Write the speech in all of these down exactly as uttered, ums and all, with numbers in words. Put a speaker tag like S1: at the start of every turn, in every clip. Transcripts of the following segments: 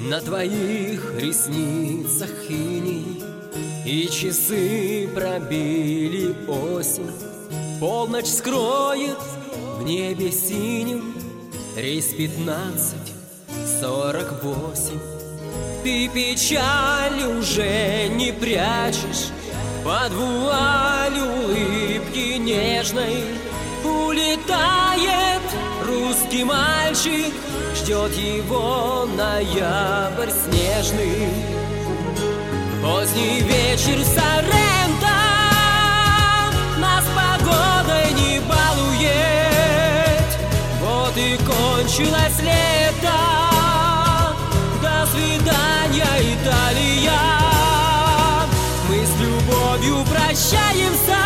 S1: На твоих ресницах иней, и часы пробили осень. Полночь скроет в небе синим рейс пятнадцать сорок восемь. Ты печаль уже не прячешь под вуаль улыбки нежной. Улетает русский мальчик, ждет его ноябрь снежный. Поздний вечер Соренто нас погодой не балует. Вот и кончилось лето, до свидания, Италия. Мы с любовью прощаемся,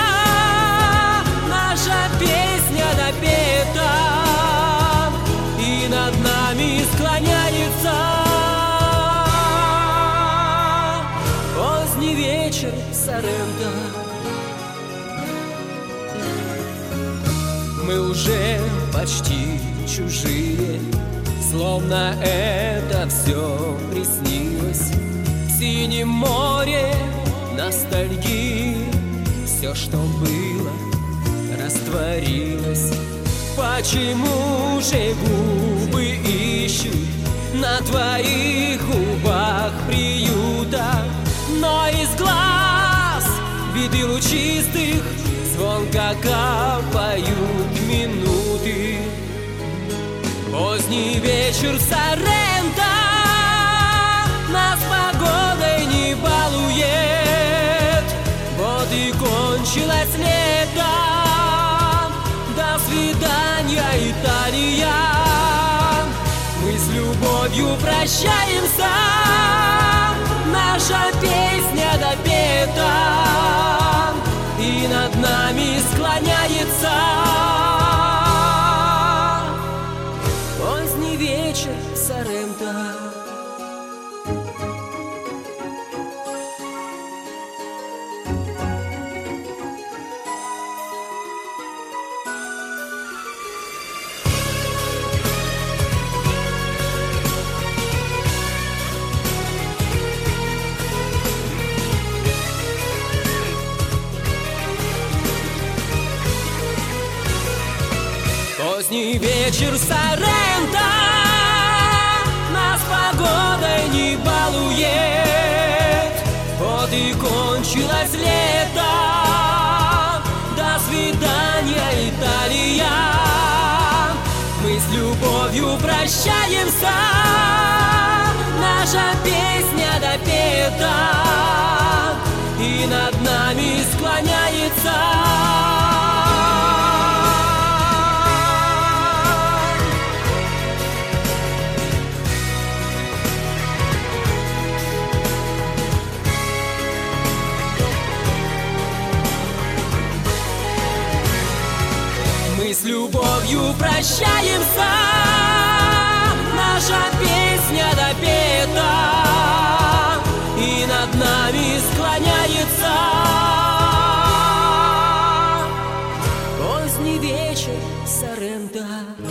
S1: наша песня допета, и над нами склоняется поздний вечер Соренто. Мы уже почти чужие, словно это все приснилось. В синем море ностальгии все, что было, растворилось. Почему же губы ищут на твоих губах приюта, но из глаз виды лучистых звонко капают минуты? Поздний вечер Соренто нас погодой не балует. Вот и кончилось лето, до свидания, Италия. Мы с любовью прощаемся, наша песня допета, и над нами склоняется поздний вечер Соренто. Поздний вечер Соренто нас погодой не балует. Вот и кончилось лето, до свидания, Италия. Мы с любовью прощаемся, наша песня допета, и над нами склоняется с любовью прощаемся, наша песня допета, и над нами склоняется поздний вечер Соренто.